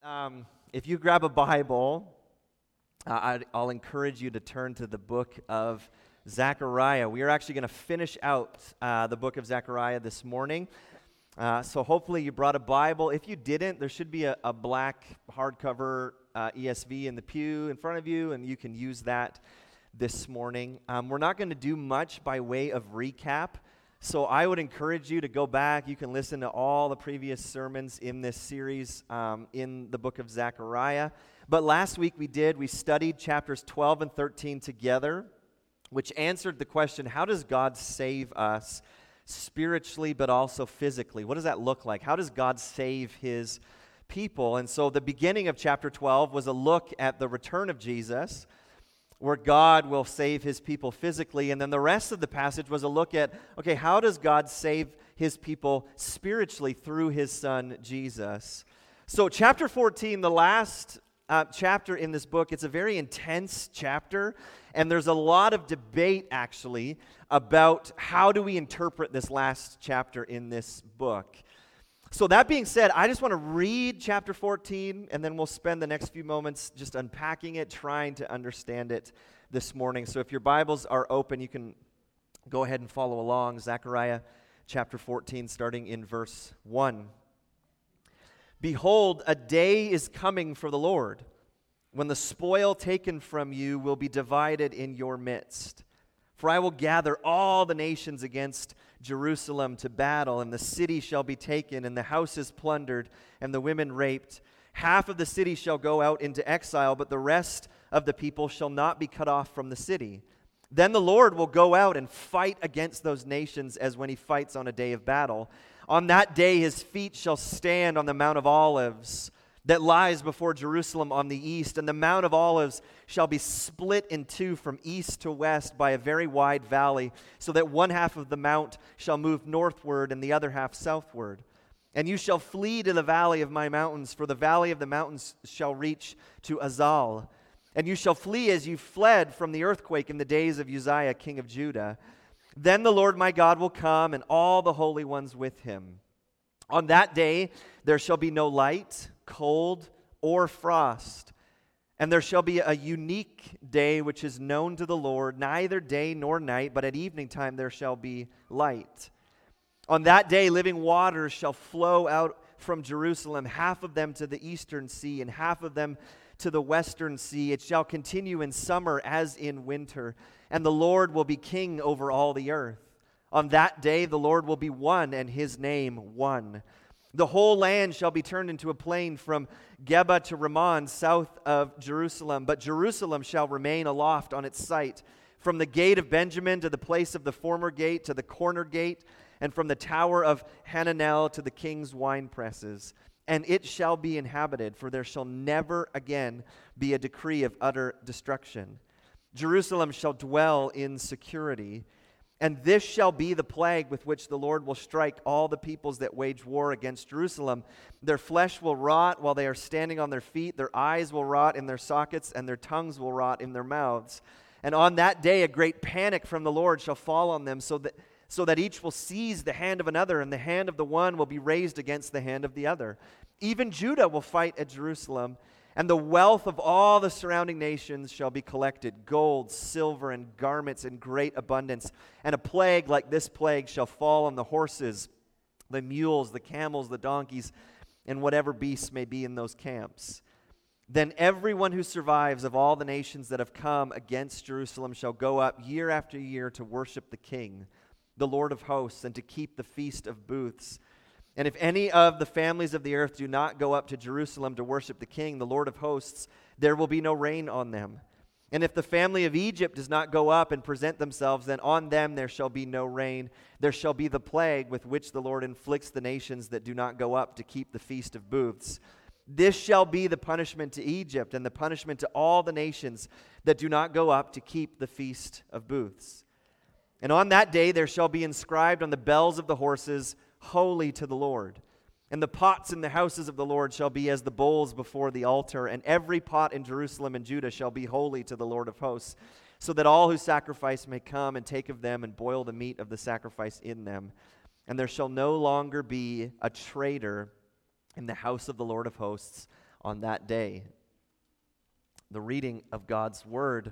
If you grab a Bible, I'll encourage you to turn to the book of Zechariah. We are actually going to finish out the book of Zechariah this morning. So hopefully you brought a Bible. If you didn't, there should be a black hardcover ESV in the pew in front of you, and you can use that this morning. We're not going to do much by way of recap. So I would encourage you to go back. You can listen to all the previous sermons in this series in the book of Zechariah. But last week we studied chapters 12 and 13 together, which answered the question, how does God save us spiritually but also physically? What does that look like? How does God save his people? And so the beginning of chapter 12 was a look at the return of Jesus, where God will save his people physically. And then the rest of the passage was a look at, okay, how does God save his people spiritually through his son, Jesus? So chapter 14, the last chapter in this book, it's a very intense chapter, and there's a lot of debate, actually, about how do we interpret this last chapter in this book. So that being said, I just want to read chapter 14, and then we'll spend the next few moments just unpacking it, trying to understand it this morning. So if your Bibles are open, you can go ahead and follow along. Zechariah chapter 14, starting in verse 1. Behold, a day is coming for the Lord, when the spoil taken from you will be divided in your midst. For I will gather all the nations against Jerusalem to battle, and the city shall be taken, and the houses plundered, and the women raped. Half of the city shall go out into exile, but the rest of the people shall not be cut off from the city. Then the Lord will go out and fight against those nations as when he fights on a day of battle. On that day his feet shall stand on the Mount of Olives that lies before Jerusalem on the east, and the Mount of Olives shall be split in two from east to west by a very wide valley, so that one half of the mount shall move northward and the other half southward. And you shall flee to the valley of my mountains, for the valley of the mountains shall reach to Azal. And you shall flee as you fled from the earthquake in the days of Uzziah, king of Judah. Then the Lord my God will come, and all the holy ones with him. On that day there shall be no light, cold, or frost. And there shall be a unique day which is known to the Lord, neither day nor night, but at evening time there shall be light. On that day living waters shall flow out from Jerusalem, half of them to the eastern sea, and half of them to the western sea. It shall continue in summer as in winter, and the Lord will be king over all the earth. On that day the Lord will be one, and his name one. The whole land shall be turned into a plain from Geba to Rimmon, south of Jerusalem. But Jerusalem shall remain aloft on its site, from the gate of Benjamin to the place of the former gate to the corner gate, and from the tower of Hananel to the king's wine presses. And it shall be inhabited, for there shall never again be a decree of utter destruction. Jerusalem shall dwell in security. And this shall be the plague with which the Lord will strike all the peoples that wage war against Jerusalem. Their flesh will rot while they are standing on their feet. Their eyes will rot in their sockets, and their tongues will rot in their mouths. And on that day a great panic from the Lord shall fall on them, so that each will seize the hand of another, and the hand of the one will be raised against the hand of the other. Even Judah will fight at Jerusalem, and the wealth of all the surrounding nations shall be collected, gold, silver, and garments in great abundance. And a plague like this plague shall fall on the horses, the mules, the camels, the donkeys, and whatever beasts may be in those camps. Then everyone who survives of all the nations that have come against Jerusalem shall go up year after year to worship the King, the Lord of hosts, and to keep the Feast of Booths. And if any of the families of the earth do not go up to Jerusalem to worship the King, the Lord of hosts, there will be no rain on them. And if the family of Egypt does not go up and present themselves, then on them there shall be no rain. There shall be the plague with which the Lord inflicts the nations that do not go up to keep the Feast of Booths. This shall be the punishment to Egypt, and the punishment to all the nations that do not go up to keep the Feast of Booths. And on that day there shall be inscribed on the bells of the horses, Holy to the Lord. And the pots in the houses of the Lord shall be as the bowls before the altar, and every pot in Jerusalem and Judah shall be holy to the Lord of hosts, so that all who sacrifice may come and take of them and boil the meat of the sacrifice in them. And there shall no longer be a traitor in the house of the Lord of hosts. on that day. The reading of God's Word.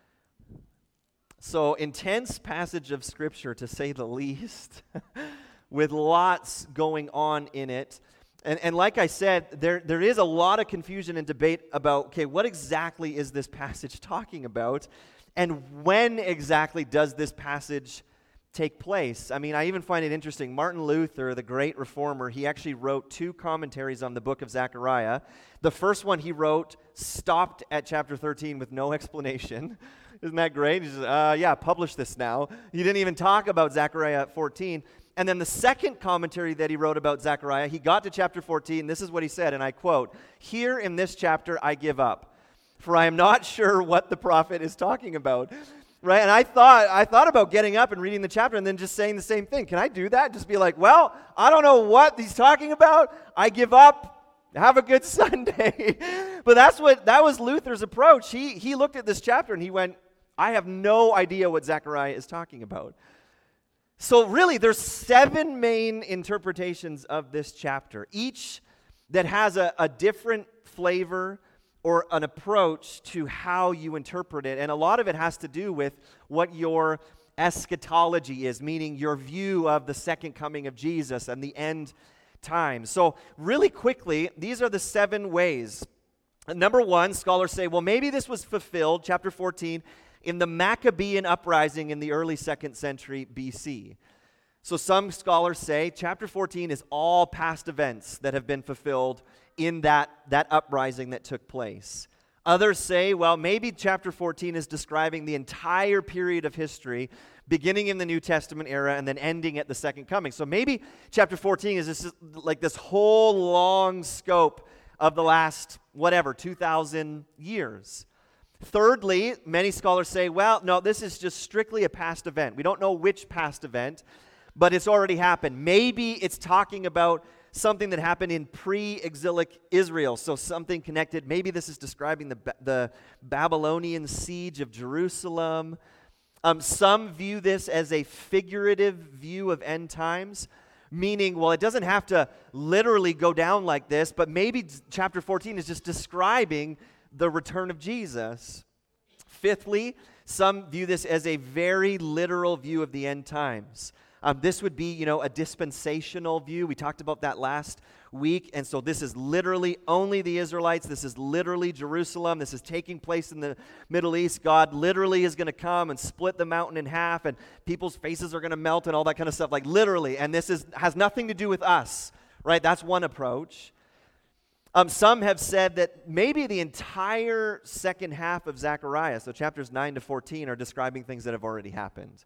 So, intense passage of Scripture, to say the least, with lots going on in it. And like I said, there is a lot of confusion and debate about, okay, what exactly is this passage talking about? And when exactly does this passage take place? I mean, I even find it interesting. Martin Luther, the great reformer, he actually wrote 2 commentaries on the book of Zechariah. The first one he wrote stopped at chapter 13 with no explanation. Isn't that great? He says, publish this now. He didn't even talk about Zechariah 14. And then the second commentary that he wrote about Zechariah, he got to chapter 14. This is what he said, and I quote, "Here in this chapter I give up, for I am not sure what the prophet is talking about." Right? And I thought about getting up and reading the chapter and then just saying the same thing. Can I do that? Just be like, well, I don't know what he's talking about. I give up. Have a good Sunday. But that was Luther's approach. He looked at this chapter and he went, I have no idea what Zechariah is talking about. So really, there's 7 main interpretations of this chapter, each that has a different flavor or an approach to how you interpret it. And a lot of it has to do with what your eschatology is, meaning your view of the second coming of Jesus and the end times. So really quickly, these are the 7 ways. Number 1, scholars say, well, maybe this was fulfilled, chapter 14, in the Maccabean uprising in the early 2nd century BC. So some scholars say chapter 14 is all past events that have been fulfilled in that uprising that took place. Others say, well, maybe chapter 14 is describing the entire period of history, beginning in the New Testament era and then ending at the second coming. So maybe chapter 14 is just like this whole long scope of the last, 2,000 years. Thirdly, many scholars say, well, no, this is just strictly a past event. We don't know which past event, but it's already happened. Maybe it's talking about something that happened in pre-exilic Israel, so something connected. Maybe this is describing the Babylonian siege of Jerusalem. Some view this as a figurative view of end times, meaning, well, it doesn't have to literally go down like this, but maybe chapter 14 is just describing the return of Jesus. Fifthly, some view this as a very literal view of the end times. This would be, a dispensational view. We talked about that last week. And so this is literally only the Israelites. This is literally Jerusalem. This is taking place in the Middle East. God literally is going to come and split the mountain in half, and people's faces are going to melt and all that kind of stuff, like literally. And this has nothing to do with us, right? That's one approach. Some have said that maybe the entire second half of Zechariah, so chapters 9 to 14, are describing things that have already happened.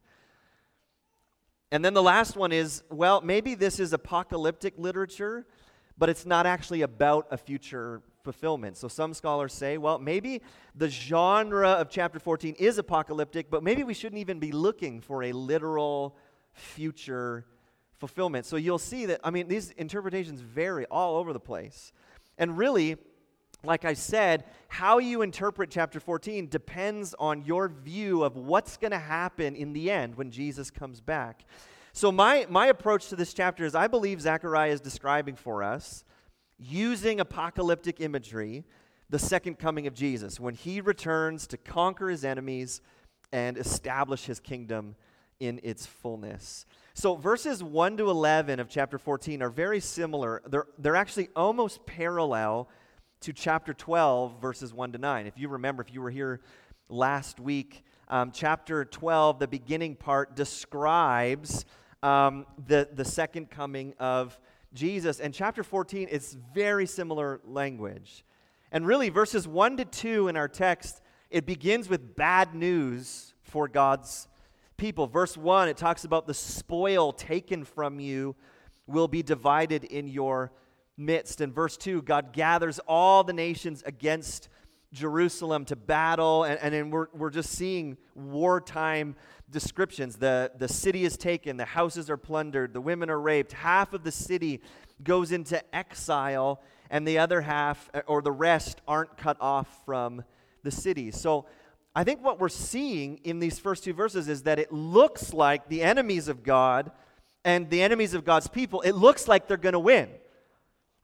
And then the last one is, well, maybe this is apocalyptic literature, but it's not actually about a future fulfillment. So some scholars say, well, maybe the genre of chapter 14 is apocalyptic, but maybe we shouldn't even be looking for a literal future fulfillment. So you'll see that, these interpretations vary all over the place. And really, like I said, how you interpret chapter 14 depends on your view of what's going to happen in the end when Jesus comes back. So my approach to this chapter is I believe Zechariah is describing for us, using apocalyptic imagery, the second coming of Jesus, when he returns to conquer his enemies and establish his kingdom in its fullness. So verses 1 to 11 of chapter 14 are very similar. They're actually almost parallel to chapter 12, verses 1 to 9. If you remember, if you were here last week, chapter 12, the beginning part, describes the second coming of Jesus. And chapter 14 is very similar language. And really, verses 1 to 2 in our text, it begins with bad news for God's people. Verse 1, it talks about the spoil taken from you will be divided in your midst. In verse 2, God gathers all the nations against Jerusalem to battle, and then we're just seeing wartime descriptions. The city is taken, the houses are plundered, the women are raped, half of the city goes into exile, and the other half, or the rest, aren't cut off from the city. So I think what we're seeing in these first 2 verses is that it looks like the enemies of God and the enemies of God's people, it looks like they're going to win.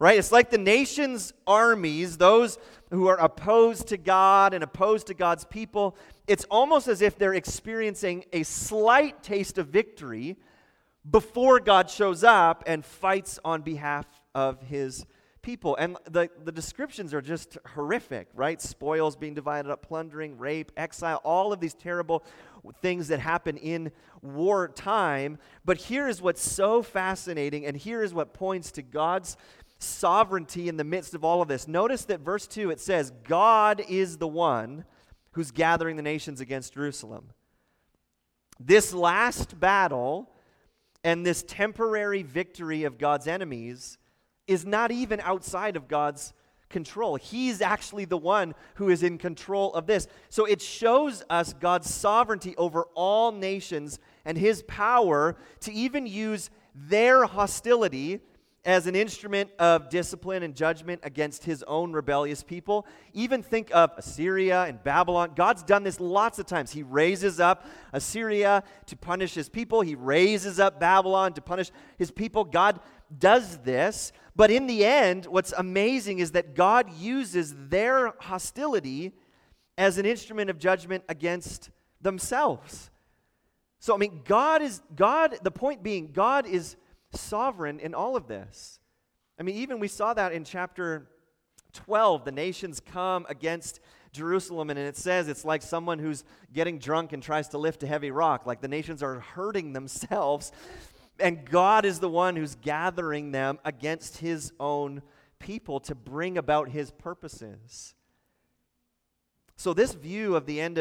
right? It's like the nation's armies, those who are opposed to God and opposed to God's people, it's almost as if they're experiencing a slight taste of victory before God shows up and fights on behalf of his people. And the descriptions are just horrific, right? Spoils being divided up, plundering, rape, exile, all of these terrible things that happen in wartime. But here is what's so fascinating, and here is what points to God's sovereignty in the midst of all of this. Notice that verse 2, it says, God is the one who's gathering the nations against Jerusalem. This last battle and this temporary victory of God's enemies is not even outside of God's control. He's actually the one who is in control of this. So it shows us God's sovereignty over all nations and his power to even use their hostility as an instrument of discipline and judgment against his own rebellious people. Even think of Assyria and Babylon. God's done this lots of times. He raises up Assyria to punish his people. He raises up Babylon to punish his people. God does this, but in the end, what's amazing is that God uses their hostility as an instrument of judgment against themselves. So, the point being, God is sovereign in all of this. Even we saw that in chapter 12. The nations come against Jerusalem, and it says it's like someone who's getting drunk and tries to lift a heavy rock. Like the nations are hurting themselves, and God is the one who's gathering them against his own people to bring about his purposes. So this view of the end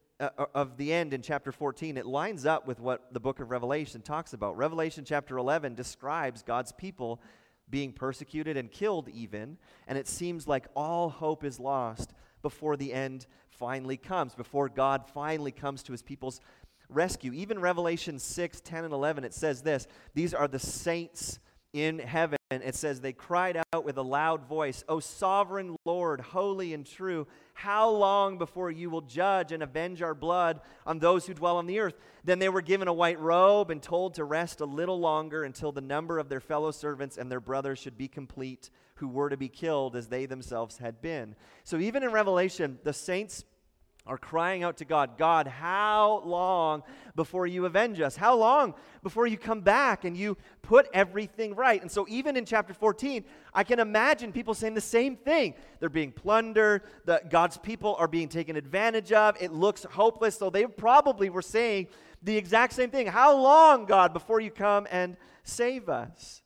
in chapter 14, it lines up with what the book of Revelation talks about. Revelation chapter 11 describes God's people being persecuted and killed even, and it seems like all hope is lost before the end finally comes, before God finally comes to his people's rescue. Even Revelation 6, 10, and 11, it says this, these are the saints in heaven. It says, they cried out with a loud voice, O sovereign Lord, holy and true, how long before you will judge and avenge our blood on those who dwell on the earth? Then they were given a white robe and told to rest a little longer until the number of their fellow servants and their brothers should be complete, who were to be killed as they themselves had been. So even in Revelation, the saints are crying out to God, God, how long before you avenge us? How long before you come back and you put everything right? And so even in chapter 14, I can imagine people saying the same thing. They're being plundered. God's people are being taken advantage of. It looks hopeless. So they probably were saying the exact same thing. How long, God, before you come and save us?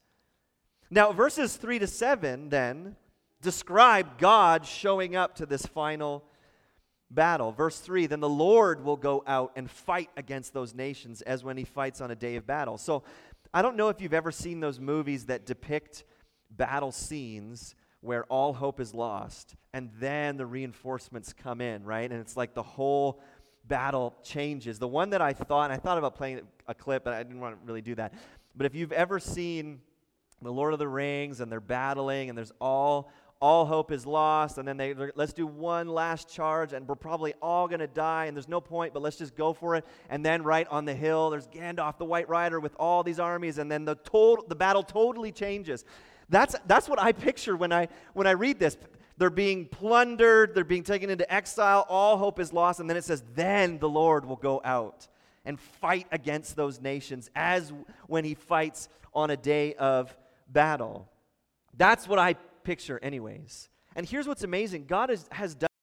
Now, verses 3 to 7 then describe God showing up to this final battle. Verse 3, then the Lord will go out and fight against those nations as when he fights on a day of battle. So I don't know if you've ever seen those movies that depict battle scenes where all hope is lost and then the reinforcements come in, right? And it's like the whole battle changes. The one that I thought about playing a clip, but I didn't want to really do that. But if you've ever seen The Lord of the Rings and they're battling and there's all hope is lost, and then let's do one last charge, and we're probably all going to die, and there's no point, but let's just go for it. And then right on the hill, there's Gandalf, the White Rider, with all these armies, and then the battle totally changes. That's what I picture when I read this. They're being plundered, they're being taken into exile, all hope is lost, and then it says, then the Lord will go out and fight against those nations as when he fights on a day of battle. That's what I picture anyways. And here's what's amazing. God has done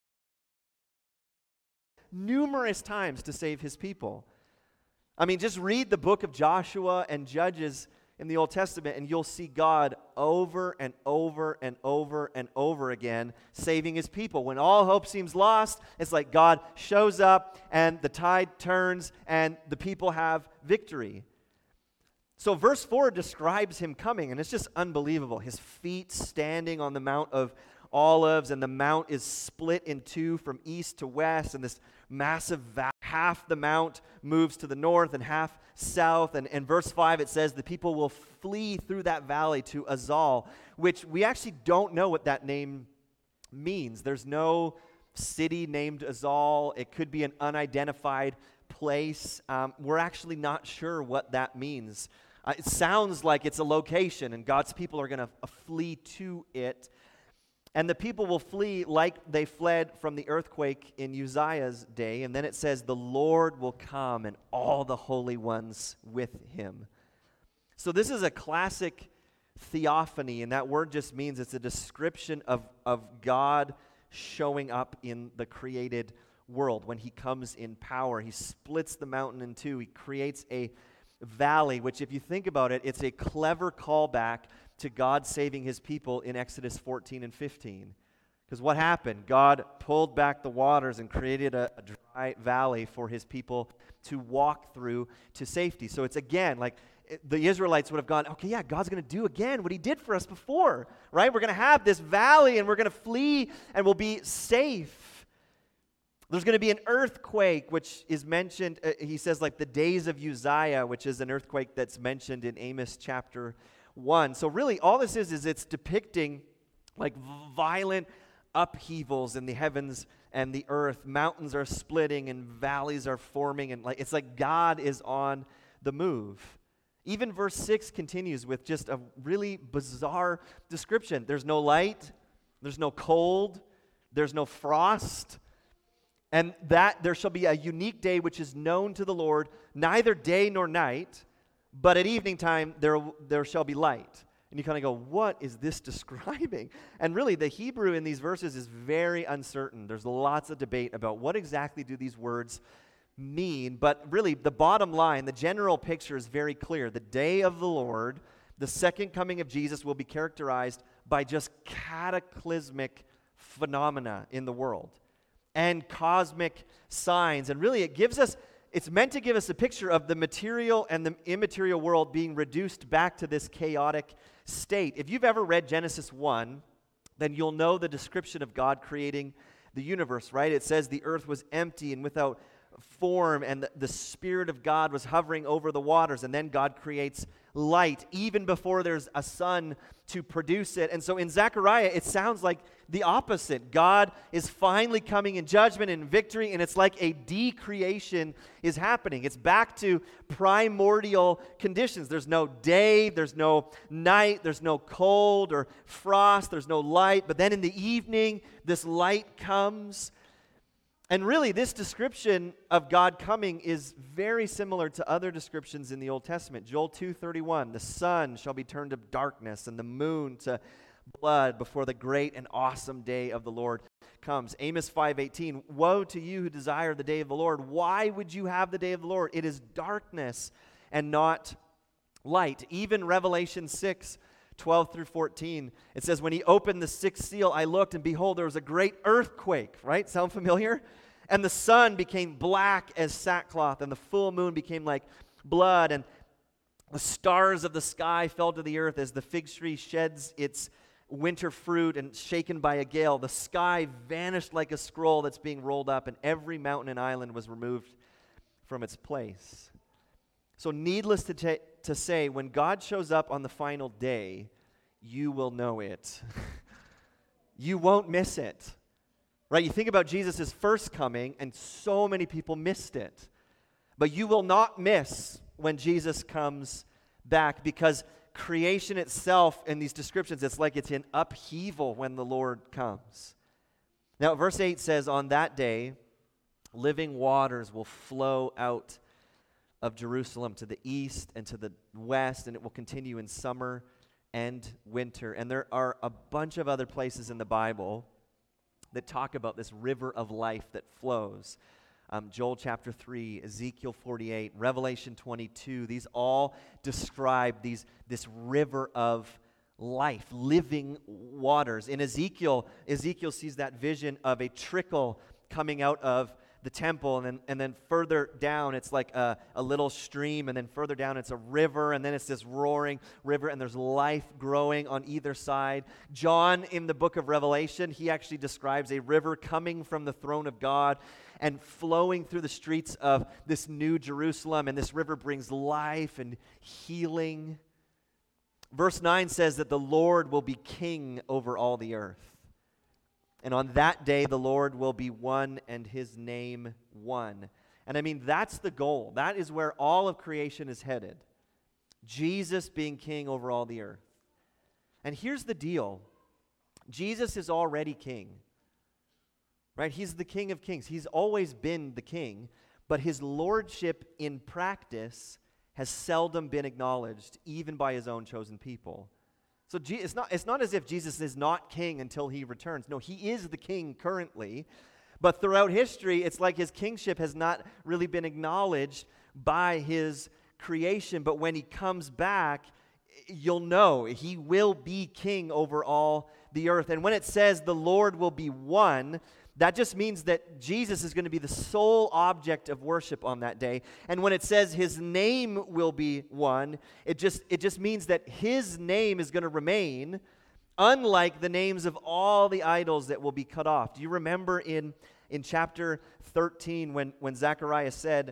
numerous times to save his people. Just read the book of Joshua and Judges in the Old Testament and you'll see God over and over and over and over again saving his people. When all hope seems lost, it's like God shows up and the tide turns and the people have victory. So verse 4 describes him coming, and it's just unbelievable. His feet standing on the Mount of Olives, and the mount is split in two from east to west, and this massive valley. Half the mount moves to the north and half south, and in verse 5 it says the people will flee through that valley to Azal, which we actually don't know what that name means. There's no city named Azal. It could be an unidentified place. We're actually not sure what that means. It sounds like it's a location, and God's people are going to flee to it. And the people will flee like they fled from the earthquake in Uzziah's day. And then it says, the Lord will come and all the holy ones with him. So this is a classic theophany, and that word just means it's a description of God showing up in the created world. When he comes in power, he splits the mountain in two. He creates a valley, which if you think about it, it's a clever callback to God saving his people in Exodus 14 and 15. Because what happened? God pulled back the waters and created a dry valley for his people to walk through to safety. So it's again like the Israelites would have gone, okay, yeah, God's going to do again what he did for us before, right? We're going to have this valley and we're going to flee and we'll be safe. There's going to be an earthquake, which is mentioned, he says, like the days of Uzziah, which is an earthquake that's mentioned in Amos chapter 1. So really, all this is it's depicting like violent upheavals in the heavens and the earth. Mountains are splitting and valleys are forming, and like it's like God is on the move. Even verse 6 continues with just a really bizarre description. There's no light, there's no cold, there's no frost. And that there shall be a unique day which is known to the Lord, neither day nor night, but at evening time there shall be light. And you kind of go, what is this describing? And really, the Hebrew in these verses is very uncertain. There's lots of debate about what exactly do these words mean. But really, the bottom line, the general picture is very clear. The day of the Lord, the second coming of Jesus, will be characterized by just cataclysmic phenomena in the world and cosmic signs. And really, it's meant to give us a picture of the material and the immaterial world being reduced back to this chaotic state. If you've ever read Genesis 1, then you'll know the description of God creating the universe, right? It says the earth was empty and without form, and the Spirit of God was hovering over the waters, and then God creates light even before there's a sun to produce it. And so in Zechariah, it sounds like the opposite. God is finally coming in judgment and victory, and it's like a decreation is happening. It's back to primordial conditions. There's no day, there's no night, there's no cold or frost, there's no light. But then in the evening, this light comes. And really, this description of God coming is very similar to other descriptions in the Old Testament. Joel 2:31, the sun shall be turned to darkness and the moon to blood before the great and awesome day of the Lord comes. Amos 5:18, woe to you who desire the day of the Lord. Why would you have the day of the Lord? It is darkness and not light. Even Revelation 6:12 through 14, it says, when he opened the sixth seal, I looked, and behold, there was a great earthquake, right? Sound familiar? And the sun became black as sackcloth, and the full moon became like blood, and the stars of the sky fell to the earth as the fig tree sheds its winter fruit and shaken by a gale. The sky vanished like a scroll that's being rolled up, and every mountain and island was removed from its place. So needless to say, when God shows up on the final day, you will know it. You won't miss it. Right? You think about Jesus' first coming, and so many people missed it. But you will not miss when Jesus comes back, because creation itself in these descriptions, it's like it's in upheaval when the Lord comes. Now, verse 8 says, on that day, living waters will flow out of Jerusalem to the east and to the west, and it will continue in summer and winter. And there are a bunch of other places in the Bible that talk about this river of life that flows. Joel chapter 3, Ezekiel 48, Revelation 22, these all describe this river of life, living waters. In Ezekiel sees that vision of a trickle coming out of the temple, and then further down it's like a little stream, and then further down it's a river, and then it's this roaring river, and there's life growing on either side. John, in the book of Revelation, he actually describes a river coming from the throne of God and flowing through the streets of this new Jerusalem, and this river brings life and healing. Verse 9 says that the Lord will be king over all the earth. And on that day, the Lord will be one and his name one. And I mean, that's the goal. That is where all of creation is headed. Jesus being king over all the earth. And here's the deal. Jesus is already king, right? He's the King of Kings. He's always been the king, but his lordship in practice has seldom been acknowledged, even by his own chosen people. So it's not as if Jesus is not king until he returns. No, he is the king currently, but throughout history, it's like his kingship has not really been acknowledged by his creation. But when he comes back, you'll know he will be king over all the earth. And when it says the Lord will be one, that just means that Jesus is going to be the sole object of worship on that day. And when it says his name will be one, it just means that his name is going to remain, unlike the names of all the idols that will be cut off. Do you remember in chapter 13 when Zechariah said,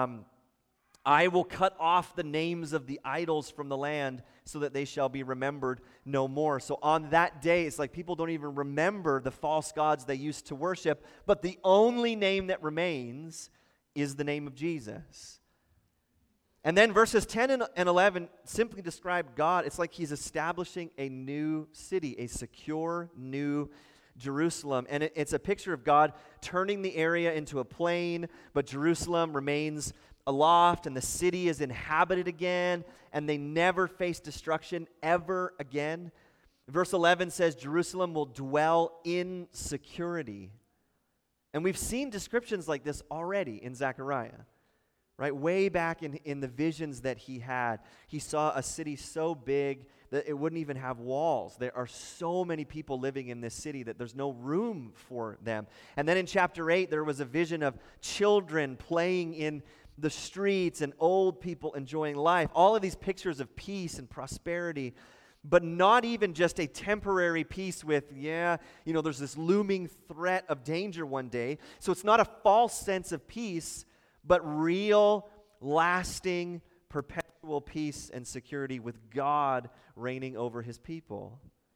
I will cut off the names of the idols from the land so that they shall be remembered no more. So on that day, it's like people don't even remember the false gods they used to worship, but the only name that remains is the name of Jesus. And then verses 10 and 11 simply describe God. It's like he's establishing a new city, a secure new Jerusalem. And it's a picture of God turning the area into a plain, but Jerusalem remains aloft, and the city is inhabited again, and they never face destruction ever again. Verse 11 says Jerusalem will dwell in security. And we've seen descriptions like this already in Zechariah, right? Way back in the visions that he had, he saw a city so big that it wouldn't even have walls. There are so many people living in this city that there's no room for them. And then in chapter 8, there was a vision of children playing in the streets and old people enjoying life. All of these pictures of peace and prosperity, but not even just a temporary peace with, there's this looming threat of danger one day. So it's not a false sense of peace, but real, lasting, perpetual peace and security with God reigning over his people.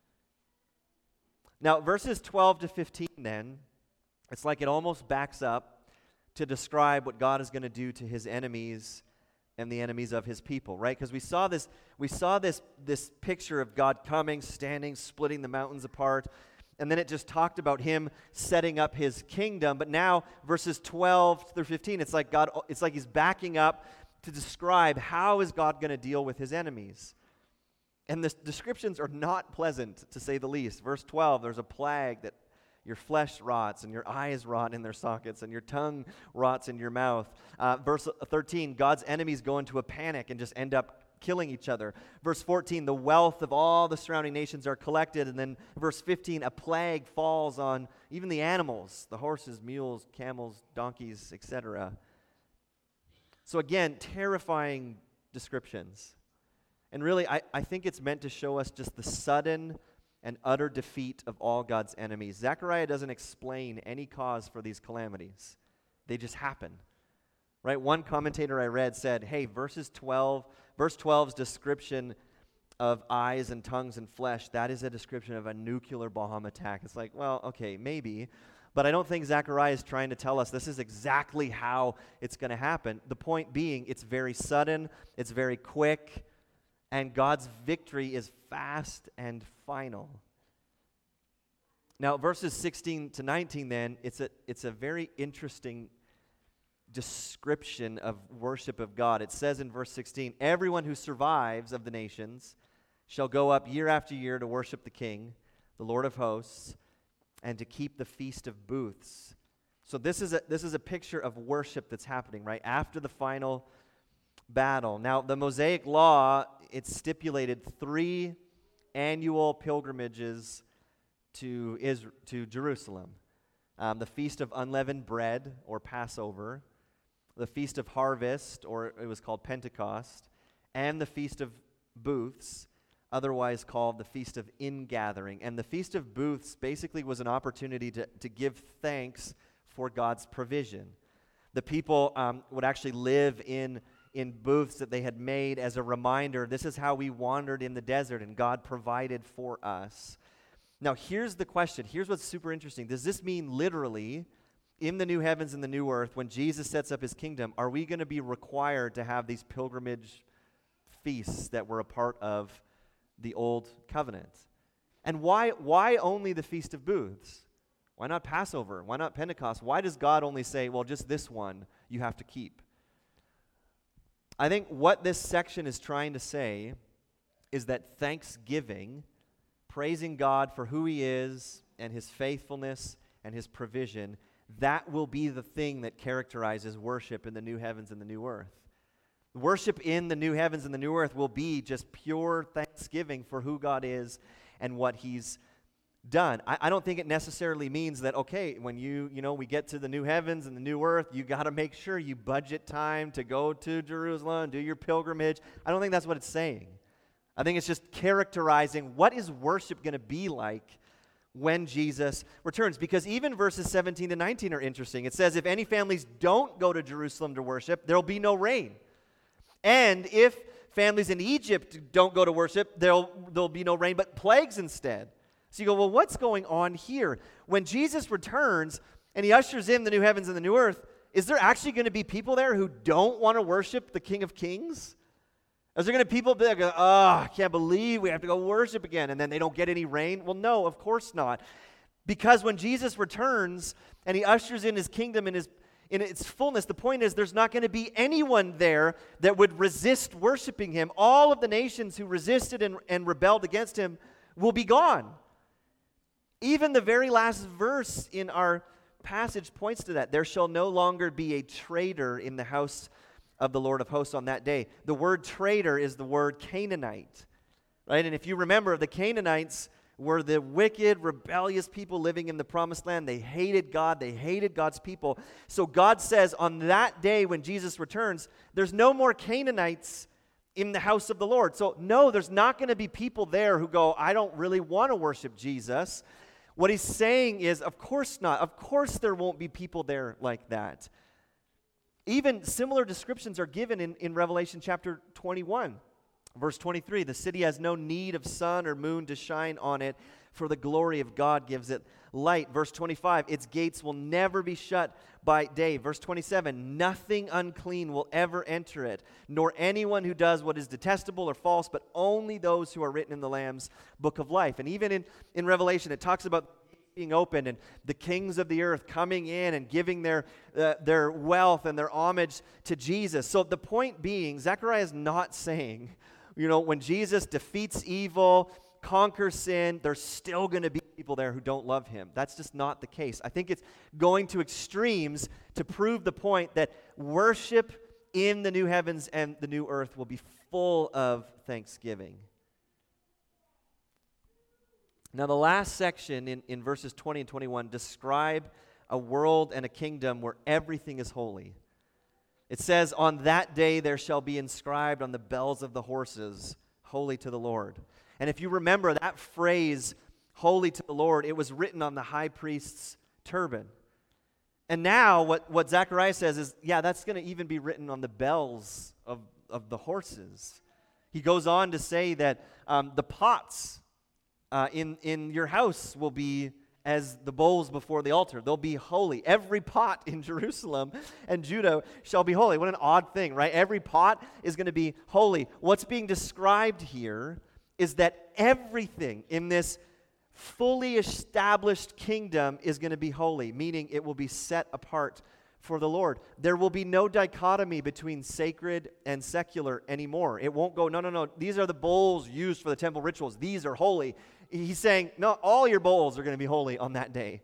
Now, verses 12 to 15 then, it's like it almost backs up to describe what God is going to do to his enemies and the enemies of his people, right? Because we saw this picture of God coming, standing, splitting the mountains apart, and then it just talked about him setting up his kingdom. But now verses 12 through 15, it's like he's backing up to describe how is God going to deal with his enemies. And the descriptions are not pleasant, to say the least. Verse 12, there's a plague that your flesh rots, and your eyes rot in their sockets, and your tongue rots in your mouth. Verse 13, God's enemies go into a panic and just end up killing each other. Verse 14, the wealth of all the surrounding nations are collected. And then verse 15, a plague falls on even the animals, the horses, mules, camels, donkeys, etc. So again, terrifying descriptions. And really, I think it's meant to show us just the sudden and utter defeat of all God's enemies. Zechariah doesn't explain any cause for these calamities. They just happen. Right? One commentator I read said, hey, verse 12's description of eyes and tongues and flesh, that is a description of a nuclear bomb attack. It's like, well, okay, maybe. But I don't think Zechariah is trying to tell us this is exactly how it's going to happen. The point being, it's very sudden, it's very quick, and God's victory is fast and final. Now, verses 16 to 19 then, it's a very interesting description of worship of God. It says in verse 16, everyone who survives of the nations shall go up year after year to worship the King, the Lord of hosts, and to keep the Feast of Booths. So this is a picture of worship that's happening, right, after the final battle. Now, the Mosaic Law, it stipulated 3 annual pilgrimages to Jerusalem. The Feast of Unleavened Bread, or Passover, the Feast of Harvest, or it was called Pentecost, and the Feast of Booths, otherwise called the Feast of Ingathering. And the Feast of Booths basically was an opportunity to give thanks for God's provision. The people would actually live in booths that they had made as a reminder, this is how we wandered in the desert and God provided for us. Now here's the question, here's what's super interesting. Does this mean literally, in the new heavens and the new earth, when Jesus sets up his kingdom, are we going to be required to have these pilgrimage feasts that were a part of the Old Covenant. And why only the Feast of Booths? Why not Passover? Why not Pentecost? Why does God only say, well, just this one you have to keep? I think what this section is trying to say is that thanksgiving, praising God for who He is and His faithfulness and His provision, that will be the thing that characterizes worship in the new heavens and the new earth. Worship in the new heavens and the new earth will be just pure thanksgiving for who God is and what He's done. I don't think it necessarily means that, okay, when we get to the new heavens and the new earth, you got to make sure you budget time to go to Jerusalem, do your pilgrimage. I don't think that's what it's saying. I think it's just characterizing what is worship going to be like when Jesus returns. Because even verses 17 to 19 are interesting. It says, if any families don't go to Jerusalem to worship, there will be no rain. And if families in Egypt don't go to worship, there'll be no rain, but plagues instead. So you go, well, what's going on here? When Jesus returns and He ushers in the new heavens and the new earth, is there actually going to be people there who don't want to worship the King of Kings? Is there going to be people that go, I can't believe we have to go worship again, and then they don't get any rain? Well, no, of course not. Because when Jesus returns and He ushers in His kingdom in its fullness, the point is there's not going to be anyone there that would resist worshiping Him. All of the nations who resisted and rebelled against Him will be gone. Even the very last verse in our passage points to that. There shall no longer be a traitor in the house of the Lord of hosts on that day. The word traitor is the word Canaanite, right? And if you remember, the Canaanites were the wicked, rebellious people living in the promised land. They hated God. They hated God's people. So God says on that day when Jesus returns, there's no more Canaanites in the house of the Lord. So no, there's not going to be people there who go, I don't really want to worship Jesus. What He's saying is, of course not. Of course there won't be people there like that. Even similar descriptions are given in Revelation chapter 21, verse 23. The city has no need of sun or moon to shine on it, for the glory of God gives it light. Verse 25, its gates will never be shut by day. Verse 27, nothing unclean will ever enter it, nor anyone who does what is detestable or false, but only those who are written in the Lamb's book of life. And even in Revelation, it talks about being opened and the kings of the earth coming in and giving their wealth and their homage to Jesus. So the point being, Zechariah is not saying, when Jesus defeats evil, conquers sin, there's still going to be people there who don't love Him. That's just not the case. I think it's going to extremes to prove the point that worship in the new heavens and the new earth will be full of thanksgiving. Now, the last section in verses 20 and 21 describe a world and a kingdom where everything is holy. It says, on that day there shall be inscribed on the bells of the horses, holy to the Lord. And if you remember that phrase, holy to the Lord, it was written on the high priest's turban. And now what Zechariah says is, that's going to even be written on the bells of the horses. He goes on to say that the pots in your house will be as the bowls before the altar. They'll be holy. Every pot in Jerusalem and Judah shall be holy. What an odd thing, right? Every pot is going to be holy. What's being described here is that everything in this fully established kingdom is going to be holy, meaning it will be set apart for the Lord. There will be no dichotomy between sacred and secular anymore. It won't go, no, these are the bowls used for the temple rituals. These are holy. He's saying, no, all your bowls are going to be holy on that day.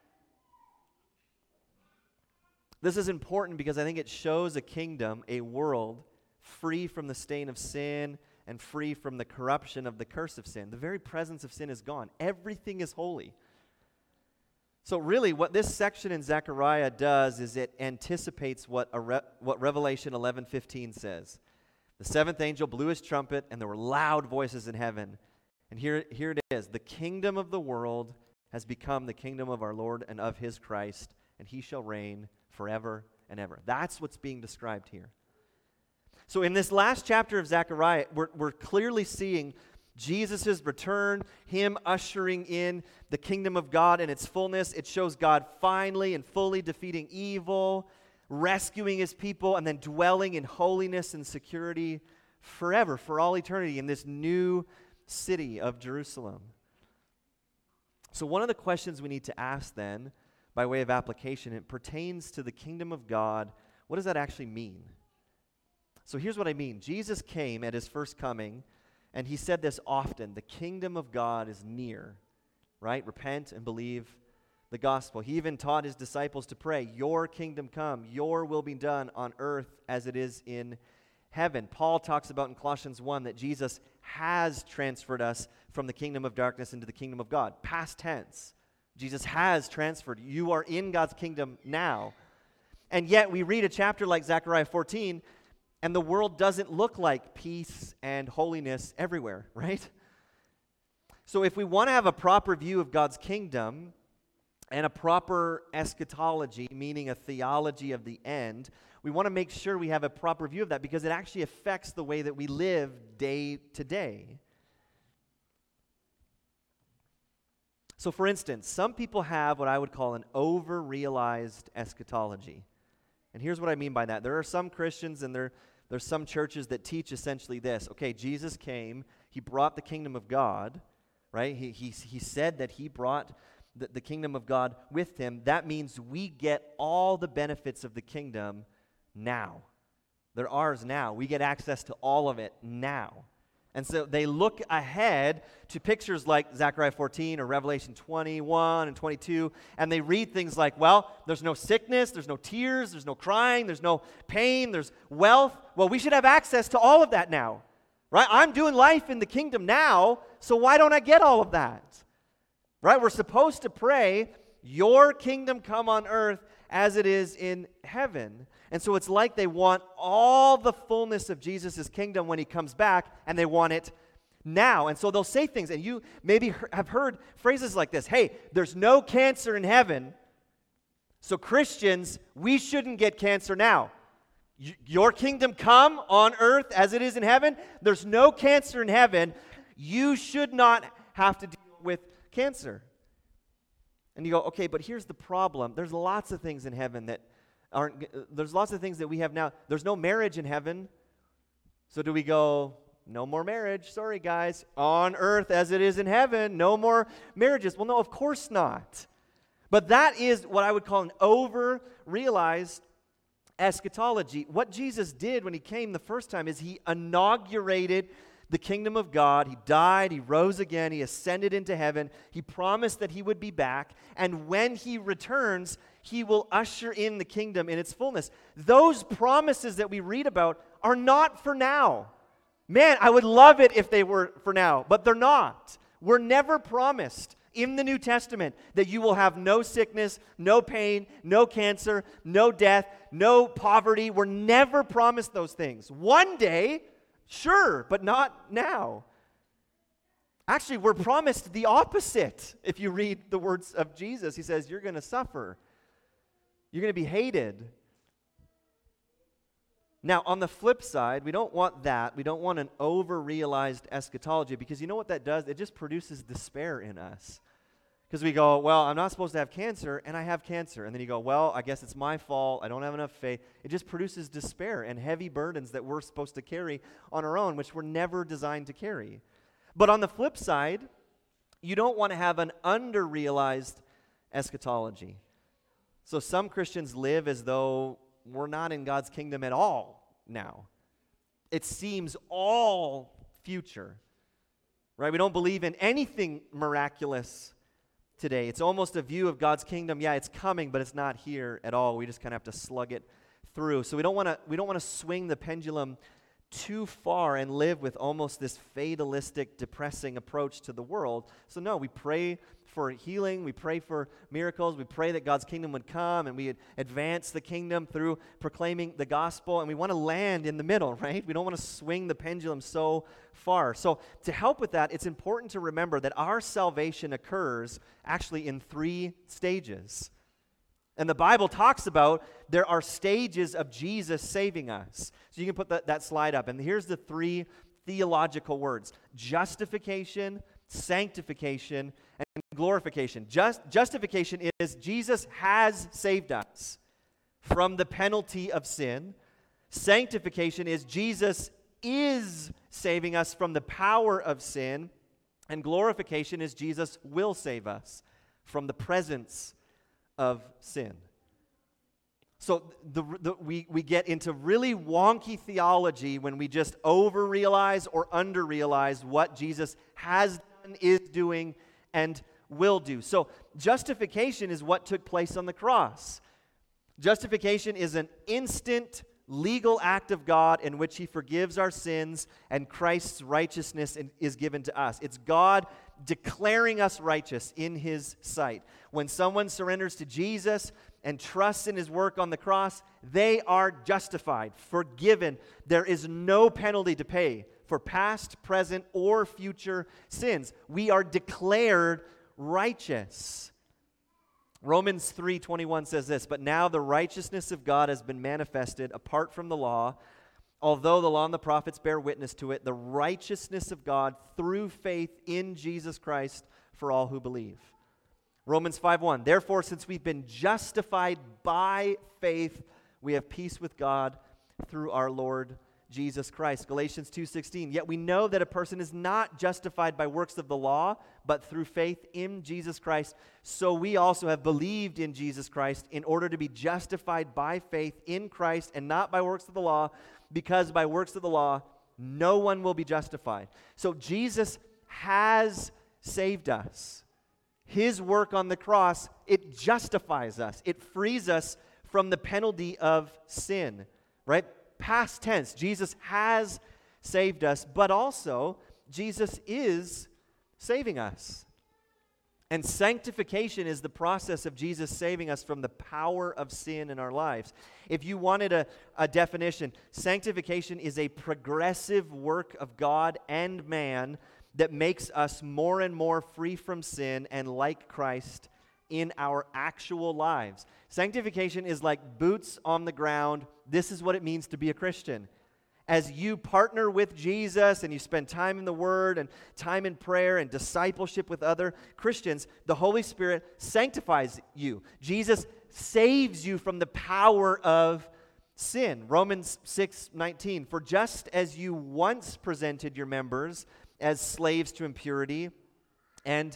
This is important because I think it shows a kingdom, a world, free from the stain of sin and free from the corruption of the curse of sin. The very presence of sin is gone. Everything is holy. So really, what this section in Zechariah does is it anticipates what Revelation 11:15 says. The seventh angel blew his trumpet, and there were loud voices in heaven. And here it is. The kingdom of the world has become the kingdom of our Lord and of His Christ, and He shall reign forever and ever. That's what's being described here. So in this last chapter of Zechariah, we're clearly seeing Jesus' return, Him ushering in the kingdom of God in its fullness. It shows God finally and fully defeating evil, rescuing His people, and then dwelling in holiness and security forever, for all eternity, in this new city of Jerusalem. So one of the questions we need to ask then, by way of application, it pertains to the kingdom of God. What does that actually mean? So here's what I mean. Jesus came at his first coming, and he said this often: the kingdom of God is near, right? Repent and believe the gospel. He even taught his disciples to pray, your kingdom come, your will be done on earth as it is in heaven. Paul talks about in Colossians 1 that Jesus has transferred us from the kingdom of darkness into the kingdom of God. Past tense. Jesus has transferred. You are in God's kingdom now. And yet we read a chapter like Zechariah 14, and the world doesn't look like peace and holiness everywhere, right? So if we want to have a proper view of God's kingdom and a proper eschatology, meaning a theology of the end, we want to make sure we have a proper view of that, because it actually affects the way that we live day to day. So for instance, some people have what I would call an over-realized eschatology. And here's what I mean by that. There are some Christians and there's some churches that teach essentially this. Okay, Jesus came, he brought the kingdom of God, right? He said that he brought the kingdom of God with him. That means we get all the benefits of the kingdom now. They're ours now. We get access to all of it now. And so they look ahead to pictures like Zechariah 14 or Revelation 21 and 22, and they read things like, well, there's no sickness, there's no tears, there's no crying, there's no pain, there's wealth. Well, we should have access to all of that now, right? I'm doing life in the kingdom now, so why don't I get all of that? Right? We're supposed to pray, your kingdom come on earth as it is in heaven. And so it's like they want all the fullness of Jesus' kingdom when he comes back, and they want it now. And so they'll say things, and you maybe have heard phrases like this: hey, there's no cancer in heaven, so Christians, we shouldn't get cancer now. Your kingdom come on earth as it is in heaven. There's no cancer in heaven. You should not have to deal with cancer. And you go, okay, but here's the problem. There's lots of things in heaven that there's lots of things that we have now. There's no marriage in heaven. So do we go, no more marriage? Sorry, guys. On earth as it is in heaven, no more marriages. Well, no, of course not. But that is what I would call an over-realized eschatology. What Jesus did when he came the first time is he inaugurated the kingdom of God. He died, he rose again, he ascended into heaven. He promised that he would be back, and when he returns, he will usher in the kingdom in its fullness. Those promises that we read about are not for now. Man, I would love it if they were for now, but they're not. We're never promised in the New Testament that you will have no sickness, no pain, no cancer, no death, no poverty. We're never promised those things. One day, sure, but not now. Actually, we're promised the opposite. If you read the words of Jesus, he says, you're going to suffer. You're going to be hated. Now, on the flip side, we don't want that. We don't want an over-realized eschatology, because you know what that does? It just produces despair in us. Because we go, well, I'm not supposed to have cancer, and I have cancer. And then you go, well, I guess it's my fault. I don't have enough faith. It just produces despair and heavy burdens that we're supposed to carry on our own, which we're never designed to carry. But on the flip side, you don't want to have an under-realized eschatology. So some Christians live as though we're not in God's kingdom at all now. It seems all future, right? We don't believe in anything miraculous today. It's almost a view of God's kingdom. Yeah, it's coming, but it's not here at all. We just kind of have to slug it through. So we don't want to swing the pendulum too far and live with almost this fatalistic, depressing approach to the world. So no, we pray for healing, we pray for miracles, we pray that God's kingdom would come, and we advance the kingdom through proclaiming the gospel, and we want to land in the middle, right? We don't want to swing the pendulum so far. So to help with that, it's important to remember that our salvation occurs actually in 3 stages. And the Bible talks about there are stages of Jesus saving us. So you can put that slide up. And here's the 3 theological words: justification, sanctification, and glorification. Justification is Jesus has saved us from the penalty of sin. Sanctification is Jesus is saving us from the power of sin, and glorification is Jesus will save us from the presence of sin. So we get into really wonky theology when we just over-realize or under-realize what Jesus has done, is doing, and will do. So justification is what took place on the cross. Justification is an instant legal act of God in which He forgives our sins and Christ's righteousness is given to us. It's God declaring us righteous in His sight. When someone surrenders to Jesus and trusts in His work on the cross, they are justified, forgiven. There is no penalty to pay for past, present, or future sins. We are declared righteous. Romans 3:21 says this, "But now the righteousness of God has been manifested apart from the law, although the law and the prophets bear witness to it, the righteousness of God through faith in Jesus Christ for all who believe." Romans 5:1, "Therefore, since we've been justified by faith, we have peace with God through our Lord Jesus Christ." Galatians 2:16, "Yet we know that a person is not justified by works of the law, but through faith in Jesus Christ. So we also have believed in Jesus Christ in order to be justified by faith in Christ and not by works of the law, because by works of the law no one will be justified." So Jesus has saved us. His work on the cross, it justifies us. It frees us from the penalty of sin, right? Past tense, Jesus has saved us, but also Jesus is saving us. And sanctification is the process of Jesus saving us from the power of sin in our lives. If you wanted a definition, sanctification is a progressive work of God and man that makes us more and more free from sin and like Christ in our actual lives. Sanctification is like boots on the ground. This is what it means to be a Christian. As you partner with Jesus and you spend time in the Word and time in prayer and discipleship with other Christians, the Holy Spirit sanctifies you. Jesus saves you from the power of sin. Romans 6:19, "For just as you once presented your members as slaves to impurity and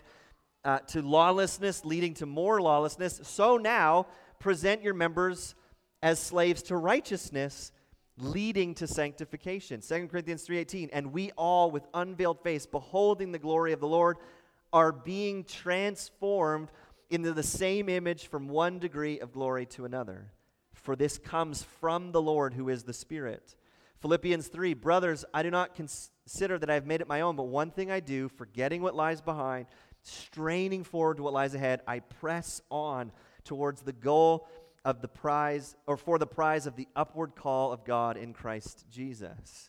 to lawlessness leading to more lawlessness, so now present your members as slaves to righteousness leading to sanctification." 2 Corinthians 3:18, "And we all with unveiled face, beholding the glory of the Lord, are being transformed into the same image from one degree of glory to another. For this comes from the Lord who is the Spirit." Philippians 3, "Brothers, I do not consider that I have made it my own, but one thing I do, forgetting what lies behind, straining forward to what lies ahead, I press on towards the goal of the prize, or for the prize of the upward call of God in Christ Jesus."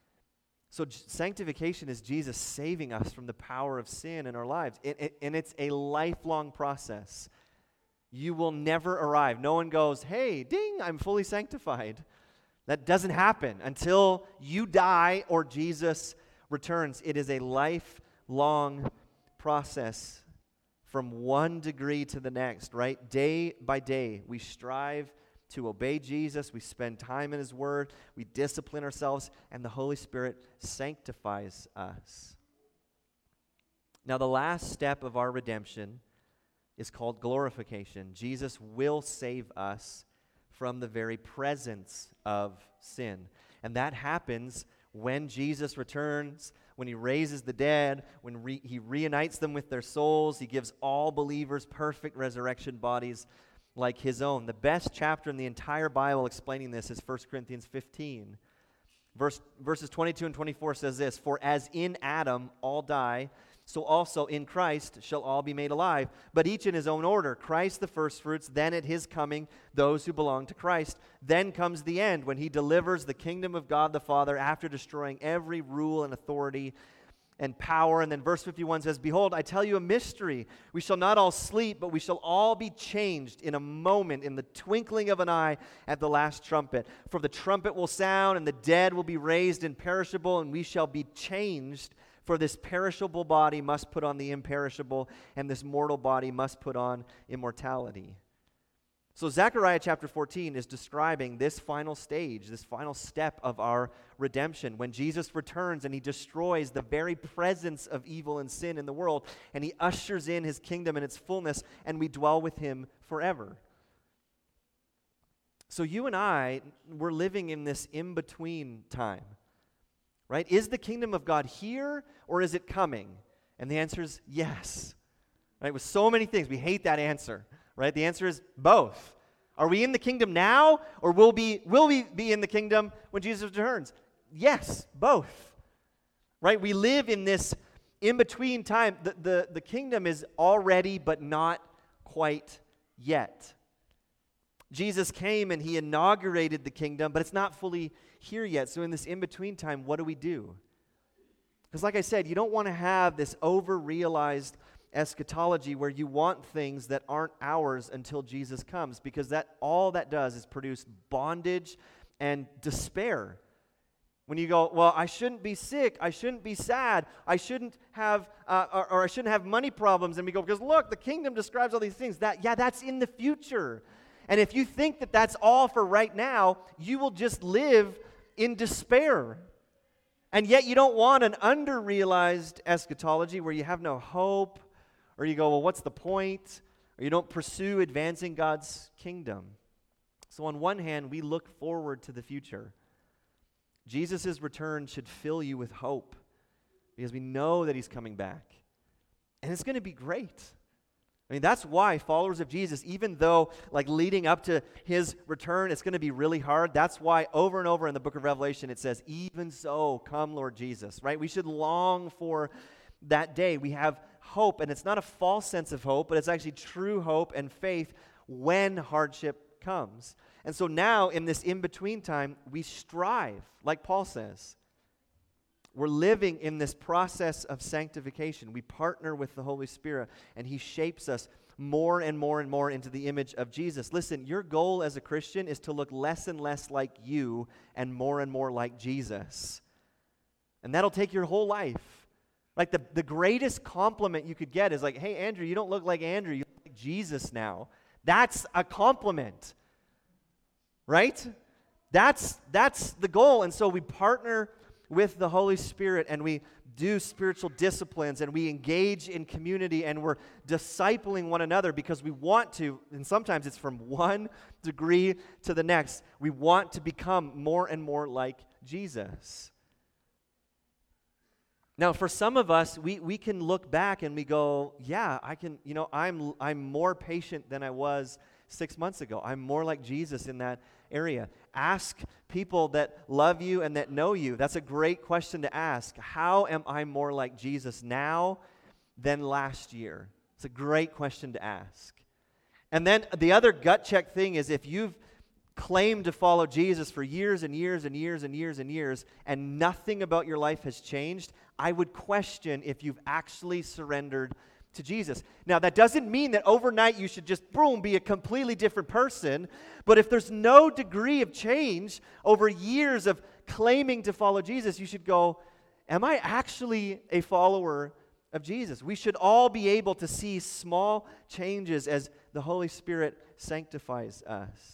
So sanctification is Jesus saving us from the power of sin in our lives. And it's a lifelong process. You will never arrive. No one goes, "Hey, ding, I'm fully sanctified." That doesn't happen until you die or Jesus returns. It is a lifelong process from one degree to the next, right? Day by day, we strive to obey Jesus. We spend time in His Word. We discipline ourselves, and the Holy Spirit sanctifies us. Now, the last step of our redemption is called glorification. Jesus will save us from the very presence of sin. And that happens when Jesus returns, when He raises the dead, when He reunites them with their souls. He gives all believers perfect resurrection bodies like His own. The best chapter in the entire Bible explaining this is 1 Corinthians 15. Verses 22 and 24 says this, "For as in Adam all die, so also in Christ shall all be made alive, but each in his own order. Christ the firstfruits, then at His coming those who belong to Christ. Then comes the end, when He delivers the kingdom of God the Father after destroying every rule and authority and power." And then verse 51 says, "Behold, I tell you a mystery. We shall not all sleep, but we shall all be changed in a moment, in the twinkling of an eye, at the last trumpet. For the trumpet will sound, and the dead will be raised imperishable, and we shall be changed. For this perishable body must put on the imperishable, and this mortal body must put on immortality." So Zechariah chapter 14 is describing this final stage, this final step of our redemption, when Jesus returns and he destroys the very presence of evil and sin in the world, and he ushers in his kingdom in its fullness, and we dwell with him forever. So you and I, we're living in this in-between time, right? Is the kingdom of God here, or is it coming? And the answer is yes. Right? With so many things, we hate that answer. Right? The answer is both. Are we in the kingdom now, or will we be in the kingdom when Jesus returns? Yes, both. Right? We live in this in-between time. The kingdom is already, but not quite yet. Jesus came and he inaugurated the kingdom, but it's not fully here yet. So in this in-between time, what do we do? Because like I said, you don't want to have this over-realized eschatology where you want things that aren't ours until Jesus comes, because all that does is produce bondage and despair. When you go, well, I shouldn't be sick, I shouldn't be sad, I shouldn't have or I shouldn't have money problems, and we go, because look, the kingdom describes all these things. That's in the future. And if you think that that's all for right now, you will just live in despair. And yet you don't want an under-realized eschatology where you have no hope, or you go, well, what's the point? Or you don't pursue advancing God's kingdom. So on one hand, we look forward to the future. Jesus' return should fill you with hope because we know that he's coming back. And it's going to be great. I mean, that's why followers of Jesus, even though like leading up to his return, it's going to be really hard. That's why over and over in the book of Revelation, it says, even so, come Lord Jesus, right? We should long for that day. We have hope, and it's not a false sense of hope, but it's actually true hope and faith when hardship comes. And so now, in this in-between time, we strive, like Paul says. We're living in this process of sanctification. We partner with the Holy Spirit, and he shapes us more and more and more into the image of Jesus. Listen, your goal as a Christian is to look less and less like you and more like Jesus. And that'll take your whole life. Like the greatest compliment you could get is like, hey, Andrew, you don't look like Andrew. You look like Jesus now. That's a compliment, right? That's the goal. And so we partner with the Holy Spirit, and we do spiritual disciplines, and we engage in community, and we're discipling one another because we want to, and sometimes it's from one degree to the next. We want to become more and more like Jesus. Now, for some of us, we can look back and we go, yeah, I can, I'm more patient than I was 6 months ago. I'm more like Jesus in that area. Ask people that love you and that know you. That's a great question to ask. How am I more like Jesus now than last year? It's a great question to ask. And then the other gut check thing is if you've claimed to follow Jesus for years and years and years and years and years, and nothing about your life has changed, I would question if you've actually surrendered to Jesus. Now, that doesn't mean that overnight you should just, boom, be a completely different person, but if there's no degree of change over years of claiming to follow Jesus, you should go, am I actually a follower of Jesus? We should all be able to see small changes as the Holy Spirit sanctifies us.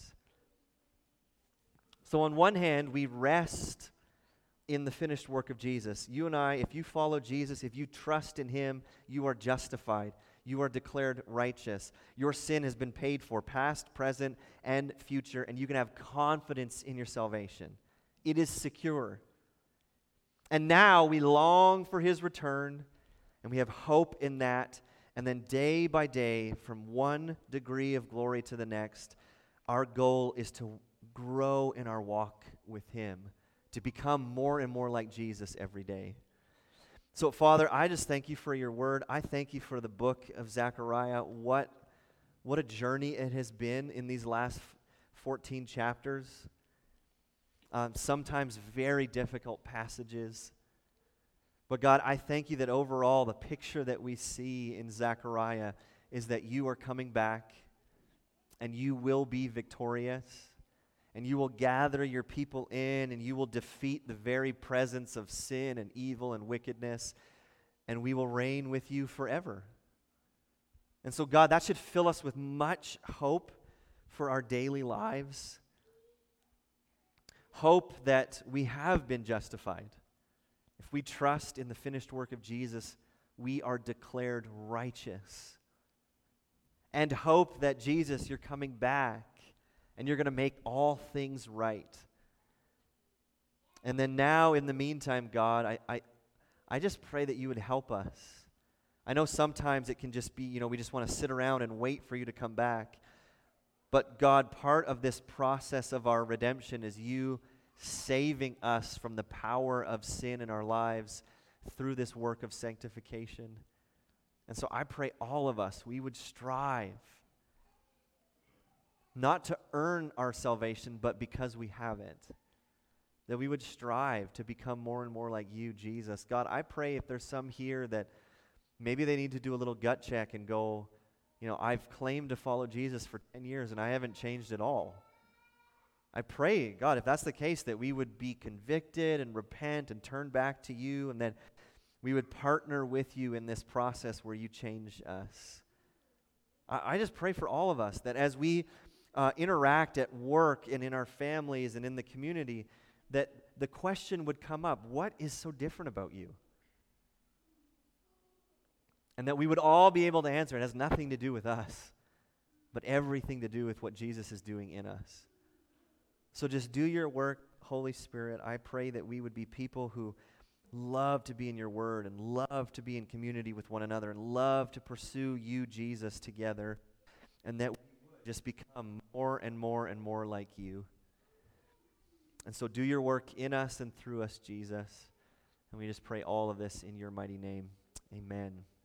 So on one hand, we rest in the finished work of Jesus. You and I, if you follow Jesus, if you trust in him, you are justified. You are declared righteous. Your sin has been paid for, past, present, and future, and you can have confidence in your salvation. It is secure. And now we long for his return, and we have hope in that. And then day by day, from one degree of glory to the next, our goal is to grow in our walk with him, to become more and more like Jesus every day. So, Father, I just thank you for your word. I thank you for the book of Zechariah. What a journey it has been in these last 14 chapters. Sometimes very difficult passages. But God, I thank you that overall the picture that we see in Zechariah is that you are coming back and you will be victorious. And you will gather your people in, and you will defeat the very presence of sin and evil and wickedness, and we will reign with you forever. And so, God, that should fill us with much hope for our daily lives. Hope that we have been justified. If we trust in the finished work of Jesus, we are declared righteous. And hope that Jesus, you're coming back and you're going to make all things right. And then now, in the meantime, God, I just pray that you would help us. I know sometimes it can just be, we just want to sit around and wait for you to come back. But God, part of this process of our redemption is you saving us from the power of sin in our lives through this work of sanctification. And so I pray all of us, we would strive not to earn our salvation, but because we have it. That we would strive to become more and more like you, Jesus. God, I pray if there's some here that maybe they need to do a little gut check and go, I've claimed to follow Jesus for 10 years and I haven't changed at all. I pray, God, if that's the case, that we would be convicted and repent and turn back to you, and that we would partner with you in this process where you change us. I just pray for all of us that as we interact at work and in our families and in the community, that the question would come up, what is so different about you? And that we would all be able to answer, it has nothing to do with us, but everything to do with what Jesus is doing in us. So just do your work, Holy Spirit. I pray that we would be people who love to be in your word and love to be in community with one another and love to pursue you, Jesus, together, and that we would just become more and more and more like you. And so do your work in us and through us, Jesus. And we just pray all of this in your mighty name. Amen.